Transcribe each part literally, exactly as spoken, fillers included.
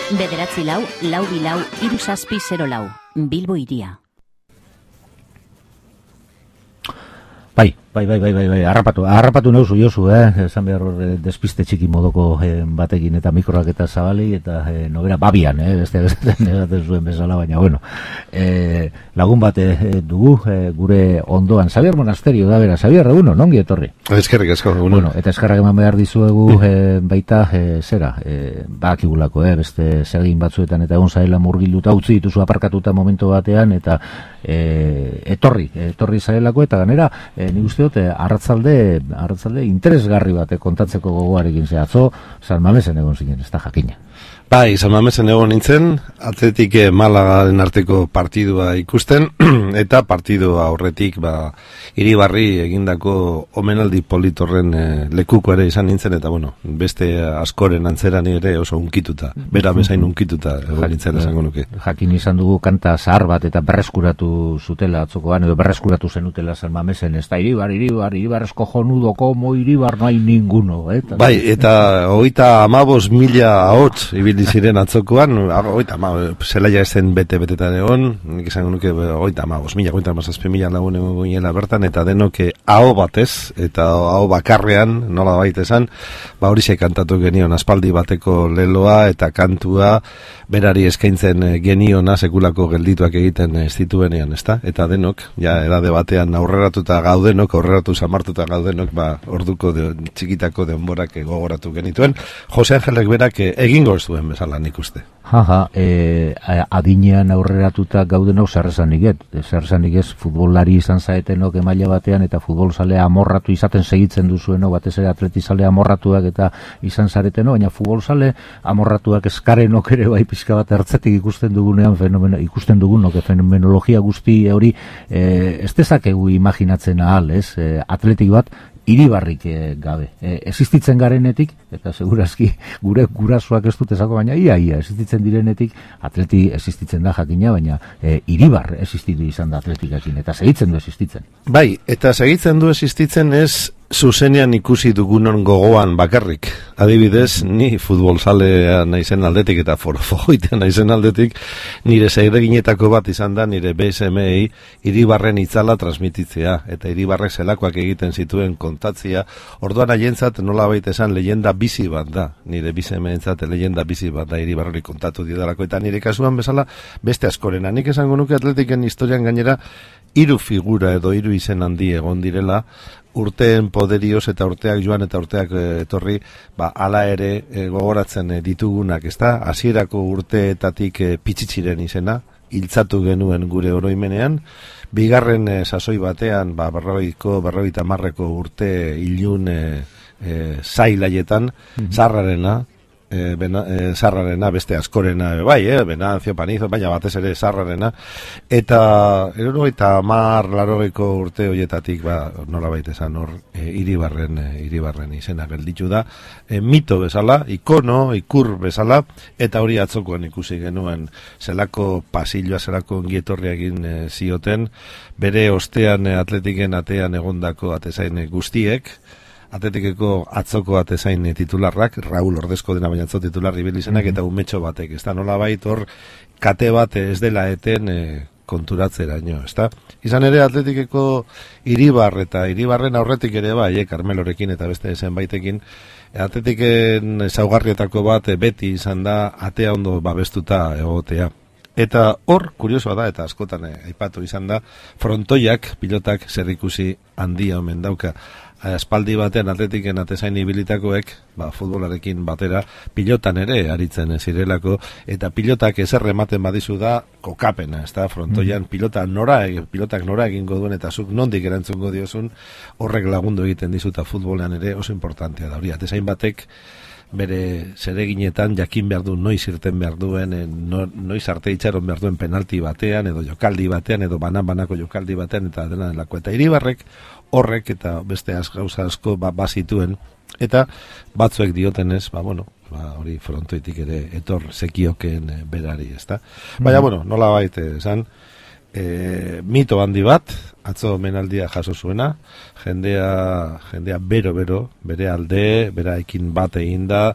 Bederatzi lau, lau bilau, hiru zazpi zero lau. Bilbo Hiria. Bai, bai, bai, bai, bai, bai, harrapatu, harrapatu nauzu Josu, eh, esan behar hor despiste txiki modoko eh, batekin eta mikroak eta zabali eta eh, nobera babian, eh, beste esaten zuen bezala, baina, bueno, eh, lagun bate eh, dugu eh, gure ondoan, Xabier Monasterio da bera, Xabier, eguno, nongi etorri? Eskerrik asko, eguno. Bueno, eta eskerrak eman behar dizuegu eh, baita, eh, zera, eh, bakigulako, eh, beste segin batzuetan eta egon zaila murgilduta, utzi dituzu aparkatuta momentu batean, eta eh, etorri, etorri zailako, eta ganera, eh, nik uste dut, arratzalde, arratzalde interesgarri bate kontatzeko gogoarekin ze atzo, San Mamesen egon zinen, ez da jakina. Bai, San Mamesen egon nintzen, Atletik Malagaren arteko partidua ikusten, eta partidua aurretik, ba, Iribarri egindako omenaldi politorren e, lekuko ere izan nintzen, eta bueno, beste askoren antzeran ere oso unkituta, bera bezain unkituta egon nintzen esango nuke. Jakin izan dugu kanta zahar bat eta berreskuratu zutela atzokoan, edo berreskuratu zenutela San Mamesen, ez da Iribar, Iribar, Iribar esko jonudo, como Iribar no hay ninguno. Eh? Bai, eta hogeita amabos mila ahots ibili ziren atzokoan, hogeita amabos, zelaia ezen bete-betetan egon, nik izango nuke hogeita amabos mila, hogeita amazazpi mila lagun egon ginela bertan, eta denok aho batez, eta aho bakarrean, nola baita esan, ba hori kantatu genion aspaldi bateko leloa eta kantua, berari eskaintzen geniona sekulako geldituak egiten ez dituenean, ezta? Eta denok, ja, edade batean aurreratuta gaudenok, aurreratu samartuta gaudenok, ba, orduko de, txikitako denborak gogoratu genituen. Jose Angelek berak egingo ez duen bezala nik uste. Jaja, e, adinean aurreratuta gaudenok zerrezanik ez, zerrezanik ez futbolari izan zaetenok emaila batean, eta futbolzalea amorratu izaten segitzen duzueno, batez ere atletizalea amorratuak eta izan zareteno, baina futbolzale amorratuak eskarenok ere bai pixka bat ertzetik ikusten dugunean, fenomeno, ikusten dugunok, fenomenologia guzti hori e, ez dezakegu imaginatzen ahal, ez, e, atletik bat, Iribarrik e, gabe. E, existitzen garenetik, eta segurazki gure gurasoak ez dut ezako, baina ia, ia, existitzen direnetik, atleti existitzen da jakina, baina e, Iribar existitu izan da atletikakin, eta segitzen du existitzen. Bai, eta segitzen du existitzen ez zuzenean ikusi dugunon gogoan bakarrik. Adibidez, ni futbolzalea naizen aldetik eta forofogoitea naizen aldetik, nire zeireginetako bat izan da nire B S M-ei Iribarren itzala transmititzea, eta Iribarrek zelakoak egiten zituen kontatzia, orduan haientzat nola baita esan leyenda bizi bat da, nire B S M-entzat leyenda bizi bat da Iribarrori kontatu didalako, eta nire kasuan bezala beste askorena. Nik esango nuke atletiken historian gainera hiru figura edo hiru izen handi egon direla, urteen poderioz eta urteak joan eta urteak e, etorri, ba, ala ere e, gogoratzen e, ditugunak, ezta? Hasierako urteetatik e, Pitzitziren izena, hiltzatu genuen gure oroimenean, bigarren e, sasoi batean, ba, berroiko, berroita marreko urte ilun e, e, zailaietan, mm-hmm. Zarrarena, E, bena, e, Zarrarena, beste askorena bai, eh, Benanzio, Panizo, baina batez ere Zarrarena, eta eroro eta mar larogeko urte horietatik, ba, nola baita esan hor e, Iribarren, e, Iribarren izena gelditu da, e, mito bezala, ikono, ikur bezala, eta hori atzokoan ikusi genuen zelako pasilloa, zelako ongietorriakin e, zioten, bere ostean e, atletiken atean egondako atezain guztiek, Atletikeko atzoko atezain titularrak, Raul Ordezko dena baina atzo titularri bilizenak, mm-hmm. eta umetxo batek, ez da, nola bait hor kate bat ez dela eten e, konturatzeraino, ez da. Izan ere Atletikeko Iribar eta Iribarren aurretik ere bai, eh, Karmelorekin eta beste zenbaitekin, Atletiken ezaugarrietako bat e, beti izan da atea ondo babestuta egotea. Eta hor, kuriosoa da, eta askotan eh, aipatu izan da, frontoiak, pilotak zerikusi handia omen dauka. Aspaldi batean atletiken atezain ibilitakoek, ba, futbolarekin batera, pilotan ere aritzen zirelako, eta pilotak ezer ematen badizu da kokapena, ez da, frontoian mm. pilota nora, pilotak nora egingo duen, eta zuk nondik erantzungo diozun, horrek lagundu egiten dizuta futbolean ere oso importantea da. Hori, atezain batek, bere zereginetan jakin behar du noiz irten behar duen, no, noiz arte itxaron behar duen penalti batean, edo jokaldi batean, edo banan-banako jokaldi batean, eta dena delako. Eta Iribarrek horrek eta beste gauza asko ba, bazituen, eta batzuek diotenez, ba, bueno, ba, hori frontoitik ere etor zekioken e, berari, ezta? Baina, bueno, nola baite esan, e, mito handi bat, atzo menaldia jaso zuena, jendea, jendea bero-bero, bere alde, beraekin bat egin da,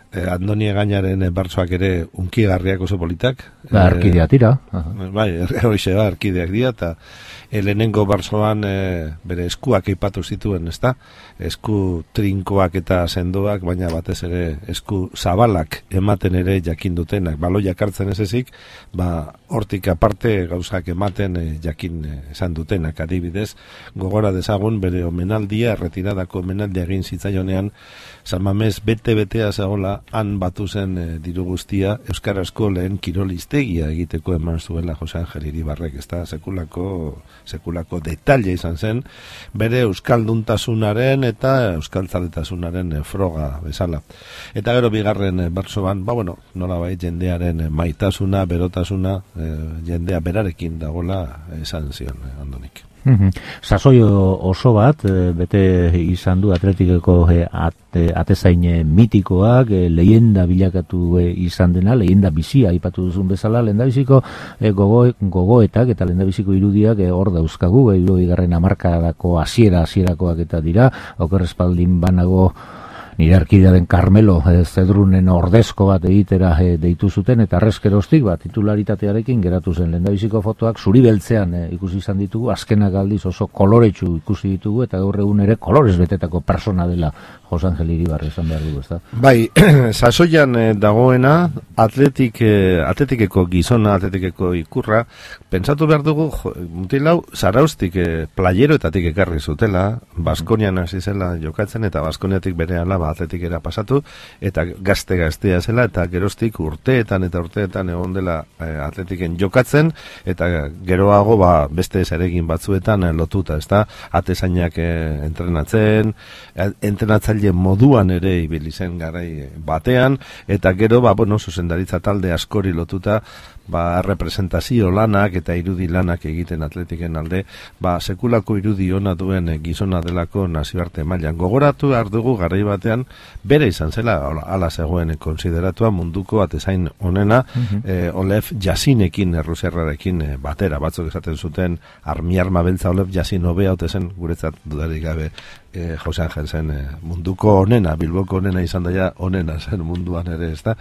Eh, Andoni Egañaren bertsoak ere unkigarriak oso politak. Ba, arkidea tira. Eh, bai, horixe da, arkideak dira, eta e, lehenengo bertsoan e, bere eskuak eipatu zituen, ezta? Esku trinkoak eta sendoak, baina batez ere esku zabalak ematen ere jakin dutenak. Baloiak hartzen ez ezik, ba, hortik aparte gauzak ematen e, jakin e, esan dutenak, adibidez, gogora dezagun bere omenaldia, erretiradako omenaldia egin zitzaionean, San Mamés bete-betea zegoela, han batu zen e, diru guztia, euskarazko lehen kiroliztegia egiteko eman zuela Jose Angel Iribarrek, ezta? Sekulako, sekulako detalle izan zen, bere euskalduntasunaren eta euskaltzaletasunaren e, froga bezala. Eta gero bigarren e, bertsoan, ba bueno, nolabait jendearen e, maitasuna, berotasuna, e, jendea berarekin dagola esan zion e, Andonik. Sasoi oso bat, bete izan du Atletikeko ate, atezain mitikoak, leyenda bilakatu izan dena, leyenda bizia aipatu duzun bezala, lehendabiziko gogo, gogoetak eta lehendabiziko irudiak hor dauzkagu, hirugarren hamarkadako hasiera hasierakoak eta dira, oker espaldin banago nire arkidearen Carmelo e, Zedrunen ordezko bat egitera e, deitu zuten, eta arrezkeroztik bat titularitatearekin geratu zen. Lehendabiziko fotoak zuri beltzean e, ikusi izan ditugu, azkenak aldiz oso koloretsu ikusi ditugu, eta gaur egun ere kolorez betetako persona dela Jose Angel Iribarre izan behar dugu, ezta? Bai, sasoian e, dagoena atletik, e, atletikeko gizona, atletikeko ikurra, pentsatu behar dugu, jo, mutilau, zaraustik e, playeroetatik ekarri zutela, Baskonian hasi zela jokatzen, eta Baskoniatik bere alaba atletikera pasatu, eta gazte-gaztea zela, eta geroztik urteetan eta urteetan egon dela e, atletiken jokatzen, eta geroago ba, beste zeregin batzuetan e, lotuta, ezta? Atezainak e, entrenatzen, e, entrenatzaile moduan ere ibili zen garai batean, eta gero, ba, bueno, zuzendaritza talde askori lotuta, ba, representazio lanak eta irudi lanak egiten atletiken alde, ba, sekulako irudi ona duen e, gizona delako nazioarte mailan. Gogoratu behar dugu garai batean, bere izan zela, ala zegoen konsideratua munduko atezain onena, uh-huh. e, Olef Jasinekin, errusiarrarekin e, batera, batzuk esaten zuten, armiarma beltza Olef Jasin hobea haute zen, guretzat dudarik gabe, e, Jose Angel zen e, munduko onena, Bilboko onena izan daia onena zen munduan ere, ezta?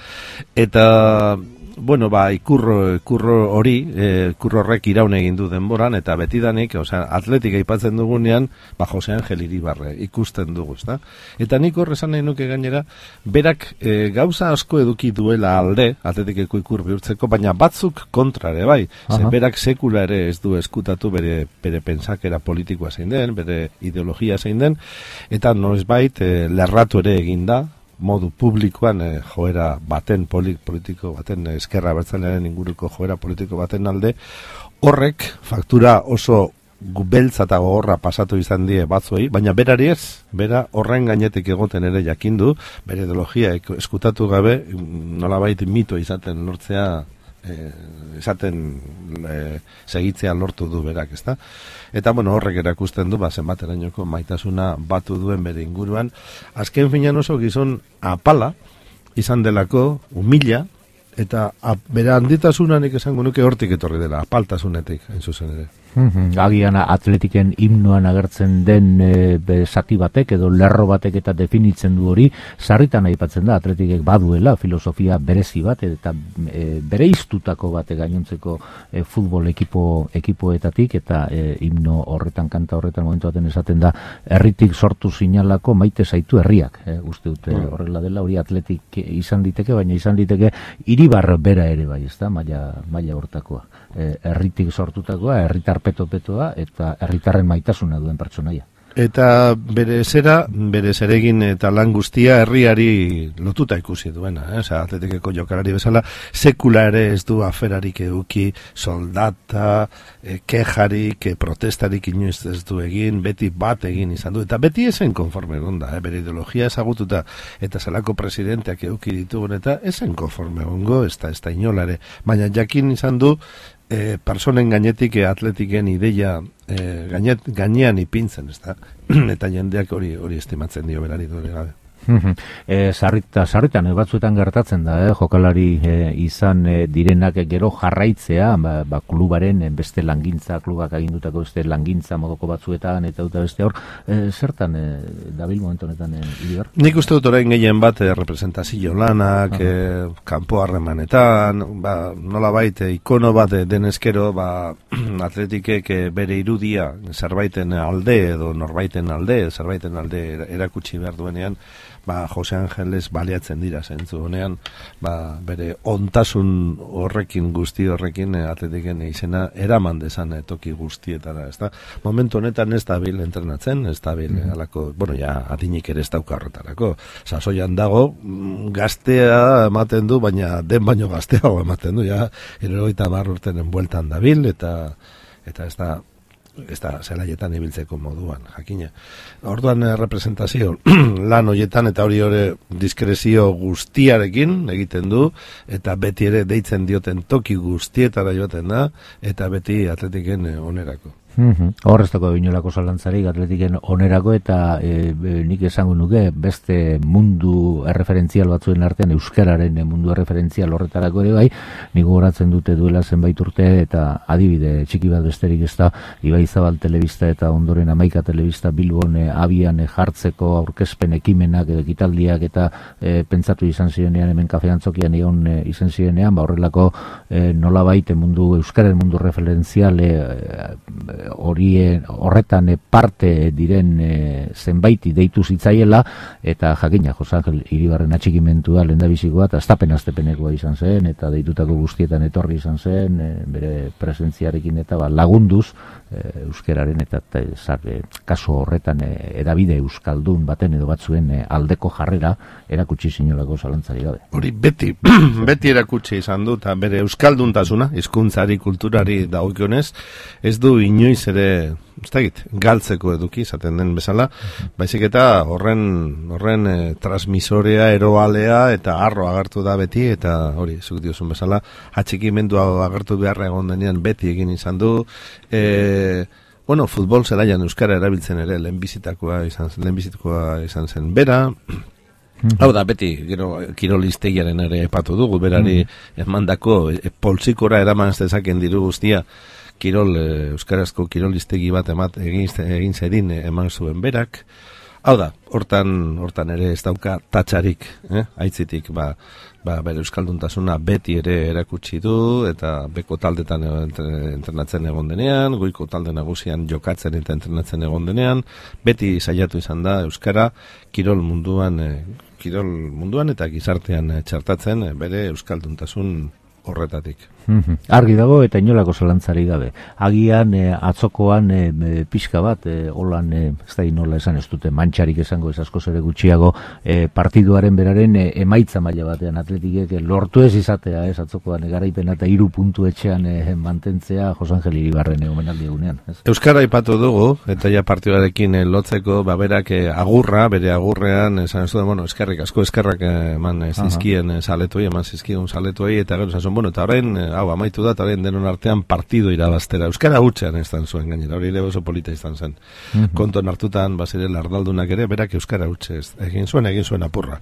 Eta bueno, ba, ikurro, ikurro hori, e, ikurro horrek iraun egin du denboran, eta betidanik, osea, atletik aipatzen dugunean, ba, Jose Angel Iribarre ikusten dugu, ezta? Eta nik horrezan nahi nuke gainera, berak e, gauza asko eduki duela alde, atletikeko ikur bihurtzeko, baina batzuk kontrare, bai. Ze berak sekula ere ez du eskutatu bere, bere pensakera politikoa zein den, bere ideologia zein den, eta noizbait e, lerratu ere egin da, modu publikoan eh, joera baten politiko baten eskerra bertzalearen inguruko joera politiko baten alde, horrek faktura oso beltza eta gogorra pasatu izan die batzuei, baina berari ez, bera horren gainetik egoten ere jakindu, bere ideologia eskutatu gabe, nolabait mito izaten lortzea, eh, esaten eh, segitzea lortu du berak, ezta? Eta bueno, horrek erakusten du, ba, zenbaterainoko maitasuna batu duen bere inguruan. Azken finean oso gizon apala izan delako, humila, eta ap, bere handitasunanik esango nuke hortik etorri dela, apaltasunetik, hain zuzen ere. Agian atletiken himnoan agertzen den e, zati batek edo lerro batek eta definitzen du hori, sarritan aipatzen da atletikek baduela filosofia berezi bat eta e, bere iztutako bat gainontzeko e, futbol ekipo ekipoetatik, eta e, himno horretan, kanta horretan momentu baten esaten da, herritik sortu sinalako maite zaitu herriak, e, uste dute mm. horrela dela, hori atletik izan diteke, baina izan diteke Iribar bera ere bai, ezta, maila maila hortakoa, e, herritik sortutakoa, herritar peto-petoa eta herritarren maitasuna duen pertsonaia. Eta bere zera, bere zeregin eta lan guztia herriari lotuta ikusi duena, eh? Osea, atletikeko jokalari bezala, sekula ere ez du aferarik eduki, soldata, e, kejarik, e, protestarik inoiz ez du egin, beti bat egin izan du, eta beti esen konforme onda, eh? Bere ideologia ezagututa, eta zelako presidenteak eduki ditugun, eta esen konforme ongo, ez da, ez da inolare, baina jakin izan du, E, personen gainetik e, atletiken ideia e, gainet, gainean ipintzen, ez da? Eta jendeak hori hori estimatzen dio berari dure gabe. E, sarrita, sarritan, e, batzuetan gertatzen da, eh, jokalari e, izan e, direnak gero jarraitzea, ba, ba, klubaren e, beste langintza, klubak agindutako beste langintza modoko batzuetan, eta eta beste hor, e, zertan e, dabil momentu honetan e, Ilibar? Nik uste dut orain gehien bat e, representazio lanak, e, kanpo harremanetan, ba, nola baite, ikono bat e, denezkero, ba, atletikek e, bere irudia zerbaiten alde edo norbaiten alde, zerbaiten alde erakutsi behar duenean, ba, Jose Angeles baliatzen dira zentzu honean, ba, bere ontasun horrekin, guzti horrekin e, atletiken izena eraman dezan e, toki guztietara, ezta? Momentu honetan ez dabil entrenatzen, ez dabil mm -hmm. alako, bueno, ja, adinik ere ez dauka horretarako. Sasoian dago, gaztea ematen du, baina den baino gazteago ematen du, ja, hirurogeita hamar urtenen bueltan dabil, eta, eta ez da, ez da zelaietan ibiltzeko moduan, jakina. Orduan eh, representazio lan hoietan eta hori hori diskrezio guztiarekin egiten du, eta beti ere deitzen dioten toki guztietara joaten da, eta beti atletiken eh, onerako. Horreztako inolako zalantzarik atletiken onerako, eta e, e, nik esango nuke beste mundu erreferentzial batzuen artean euskararen mundu erreferentzial horretarako ere bai, nik gogoratzen dute duela zenbait urte, eta adibide txiki bat besterik ez da, Ibai Zabal telebista eta ondoren Hamaika telebista Bilbon e, abian e, jartzeko aurkezpen ekimenak edo ekitaldiak eta e, pentsatu izan zionean hemen kafeantzokian egon e, izan zionean, ba horrelako e, nolabait mundu euskararen mundu referentzial e, e, horien horretan parte diren e, zenbaiti deitu zitzaiela, eta jakina Jose Angel Iribarren atxikimendua lehendabizikoa eta astapen astepenekoa izan zen, eta deitutako guztietan etorri izan zen, e, bere presentziarekin eta ba, lagunduz e, euskeraren eta, eta zar, kasu horretan e, edabide euskaldun baten edo batzuen e, aldeko jarrera erakutsi zinolako zalantzari gabe. Hori beti, beti erakutsi izan du, eta bere euskalduntasuna, hizkuntzari, kulturari dagokionez, ez du inoiz ere, ez dakit, galtzeko eduki, izaten den bezala, baizik eta horren, horren e, transmisorea, eroalea, eta arro agertu da beti, eta hori, zuk diozun bezala, atxikimendua agertu beharra egon denean beti egin izan du, e, bueno, futbol zelaian euskara erabiltzen ere, lehenbizitakoa izan, lehenbizitakoa izan zen bera, hau da, beti, gero, kirolistegiaren ere epatu dugu, berari emandako e, poltsikora eraman ez dezaken diru guztia, kirol, e, euskarazko kirolistegi bat emat, egin, egin zedin e, eman zuen berak. Hau da, hortan, hortan ere ez dauka tatxarik, eh? Aitzitik, ba, ba, bere euskalduntasuna beti ere erakutsi du, eta beko taldetan entrenatzen egon denean, goiko talde nagusian jokatzen eta entrenatzen egon denean, beti saiatu izan da euskara kirol munduan, e, kirol munduan eta gizartean e, txartatzen e, bere euskalduntasun horretatik. Argi dago eta inolako zalantzari gabe. Agian e, atzokoan e, pixka bat, e, holan, e, ez da inola esan ez dute mantxarik esango ez askoz ere gutxiago, e, partiduaren beraren e, emaitza maila batean atletikek e, lortu ez izatea, ez atzokoan e, garaipena eta hiru puntu etxean e, mantentzea Jose Angel Iribarren e, omenaldi egunean. Ez? Euskara aipatu dugu, eta ja partiduarekin e, lotzeko, ba, berak e, agurra, bere agurrean, esan ez du, bueno, eskerrik asko eskerrak eman e, zizkien e, saletuei, eman zizkien saletuei, eta gero esan, bueno, eta horrein, e, hau, amaitu da, eta horrein denon artean partido irabaztera. Euskara hutxean izan zuen gainera, hori ere oso polita izan zen. Mm-hmm. Konton hartutan, bazire lardaldunak ere, berak Euskara hutxez. Egin zuen, egin zuen apurra.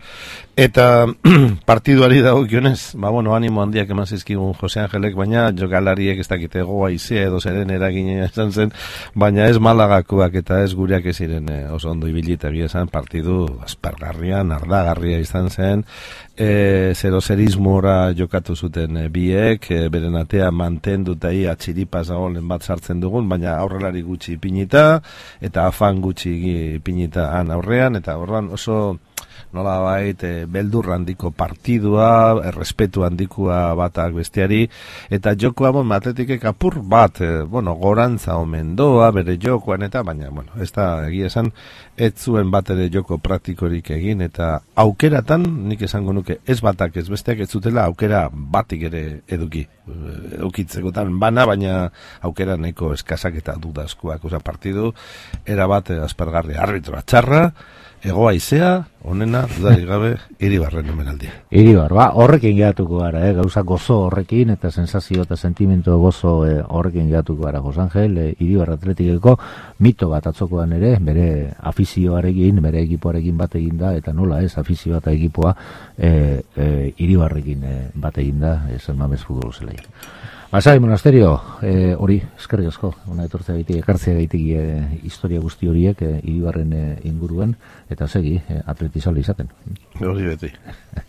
Eta partiduari dagokionez, ba, bueno, animo handiak eman zizkigun Jose Angelek, baina jokalariek ez dakite goa izea edo zeren eragina izan zen, baina ez Malagakoak eta ez gureak ez ziren e, oso ondo ibilita esan partidu aspergarria, nardagarria izan zen, e, zerozerismora jokatu zuten e, biek, e, beren atea mantenduta ia txiripaz agolen bat sartzen dugun, baina aurrelari gutxi ipinita, eta afan gutxi ipinita han aurrean, eta horran oso nola bait, e, beldur handiko partidua, errespetu handikoa batak besteari, eta jokoa, bon, atletikek apur bat, e, bueno, gorantza omen doa, bere jokoan, eta baina, bueno, ez da, egia esan, ez zuen bat ere joko praktikorik egin, eta aukeratan, nik esango nuke, ez batak, ez besteak ez zutela aukera batik ere eduki, edukitzekotan bana, baina aukera nahiko eskasak eta dudazkoak, oza, partidu, era bat, aspergarri, arbitroa txarra, egoa izea, onena, dudarik gabe, Iribarren omenaldia. Iribar, ba, horrekin gehatuko gara, eh? Gauza gozo horrekin, eta sensazio eta sentimento gozo eh, horrekin gehatuko gara, Jos Angel, eh, Iribar Atletikeko mito bat atzokoan ere, bere afizioarekin, bere ekipoarekin bat egin da, eta nola ez, afizioa eta ekipoa eh, eh, Iribarrekin eh, bat egin da, eh, San Mamés futbol zelaia. Basai monasterio, eh, hori, eskerrik asko, ona etortzea gaitik, ekartzea gaitik eh, historia guzti horiek eh, Iribarren eh, inguruen, eta segi, eh, atletizale izaten. Hori beti.